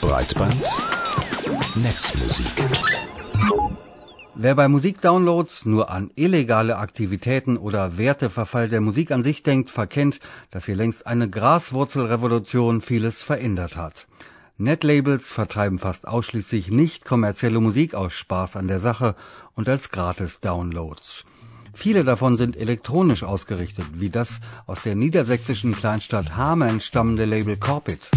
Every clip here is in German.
Breitband Netzmusik. Wer bei Musikdownloads nur an illegale Aktivitäten oder Werteverfall der Musik an sich denkt, verkennt, dass hier längst eine Graswurzelrevolution vieles verändert hat. Netlabels vertreiben fast ausschließlich nicht kommerzielle Musik aus Spaß an der Sache und als Gratis-Downloads. Viele davon sind elektronisch ausgerichtet, wie das aus der niedersächsischen Kleinstadt Hameln stammende Label Corpit.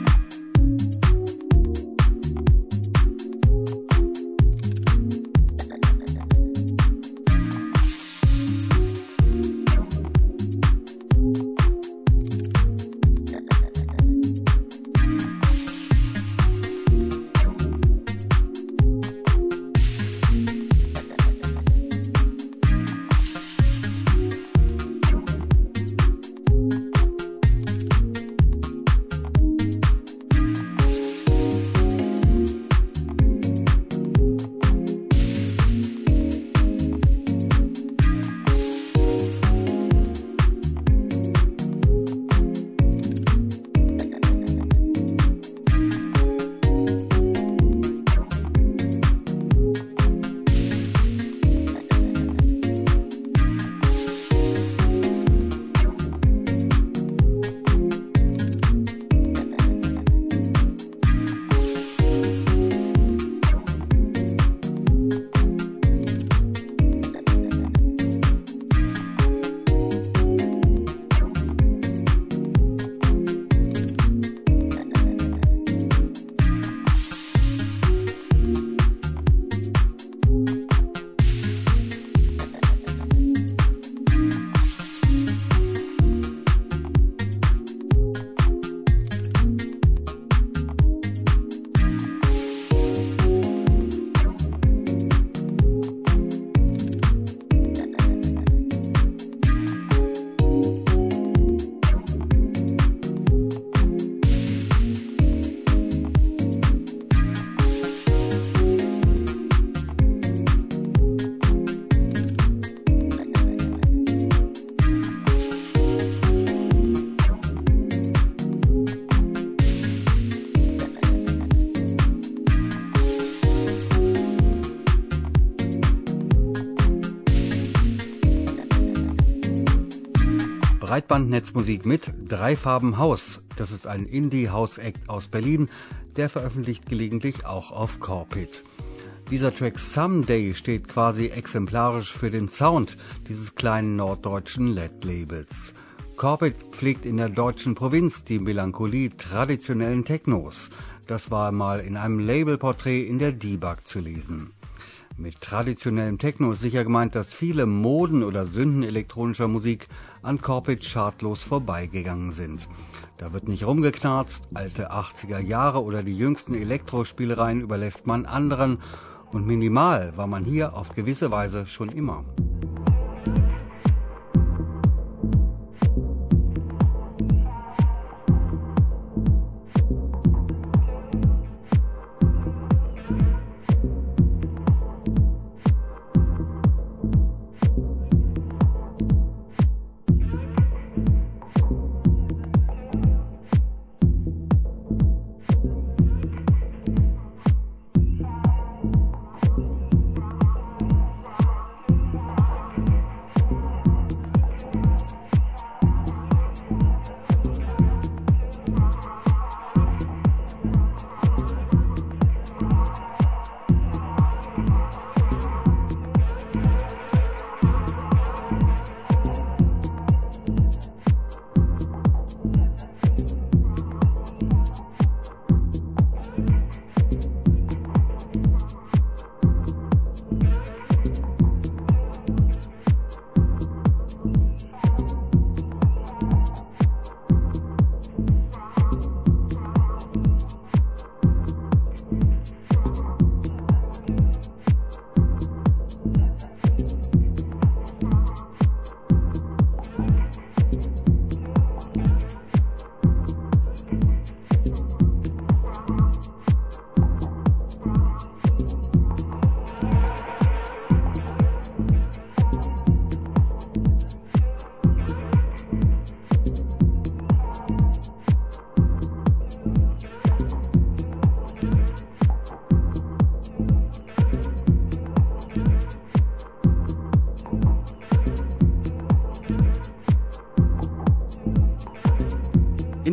Breitbandnetzmusik mit Drei Farben Haus. Das ist ein Indie-House-Act aus Berlin, der veröffentlicht gelegentlich auch auf Corpit. Dieser Track Someday steht quasi exemplarisch für den Sound dieses kleinen norddeutschen LED-Labels. Corpit pflegt in der deutschen Provinz die Melancholie traditionellen Technos. Das war mal in einem Labelporträt in der Debug zu lesen. Mit traditionellem Techno ist sicher gemeint, dass viele Moden oder Sünden elektronischer Musik an Corpit schadlos vorbeigegangen sind. Da wird nicht rumgeknarzt, alte 80er Jahre oder die jüngsten Elektrospielereien überlässt man anderen und minimal war man hier auf gewisse Weise schon immer.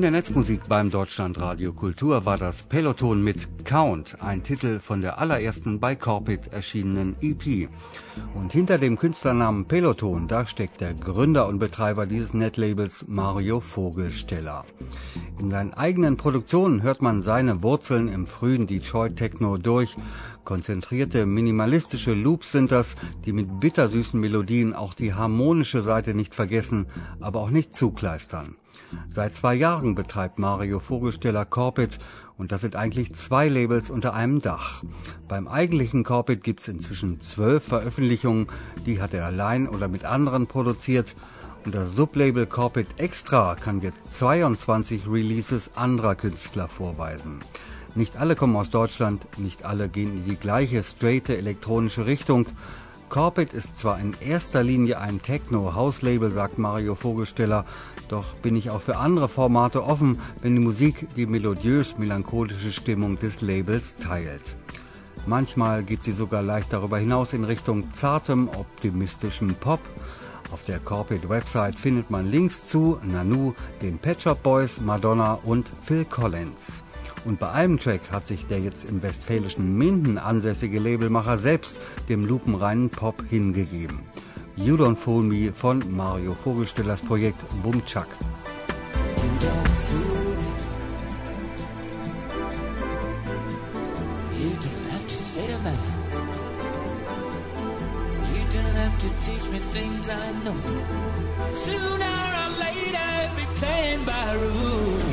der Netzmusik beim Deutschlandradio Kultur war das Peloton mit Count, ein Titel von der allerersten bei Corpit erschienenen EP. Und hinter dem Künstlernamen Peloton, da steckt der Gründer und Betreiber dieses Netlabels Mario Vogelsteller. In seinen eigenen Produktionen hört man seine Wurzeln im frühen Detroit Techno durch. Konzentrierte, minimalistische Loops sind das, die mit bittersüßen Melodien auch die harmonische Seite nicht vergessen, aber auch nicht zukleistern. Seit 2 Jahren betreibt Mario Vogelsteller Corpit und das sind eigentlich 2 Labels unter einem Dach. Beim eigentlichen Corpit gibt's inzwischen 12 Veröffentlichungen, die hat er allein oder mit anderen produziert. Und das Sublabel Corpit Extra kann jetzt 22 Releases anderer Künstler vorweisen. Nicht alle kommen aus Deutschland, nicht alle gehen in die gleiche straighte elektronische Richtung. Corpit ist zwar in erster Linie ein Techno-House-Label, sagt Mario Vogelsteller, doch bin ich auch für andere Formate offen, wenn die Musik die melodiös-melancholische Stimmung des Labels teilt. Manchmal geht sie sogar leicht darüber hinaus in Richtung zartem, optimistischem Pop. Auf der Corpit-Website findet man Links zu Nanu, den Pet Shop Boys, Madonna und Phil Collins. Und bei einem Track hat sich der jetzt im westfälischen Minden ansässige Labelmacher selbst dem lupenreinen Pop hingegeben. You Don't Fool Me von Mario Vogelstellers Projekt Bumchak. Teach me things I know. Sooner or later, be playing by rules.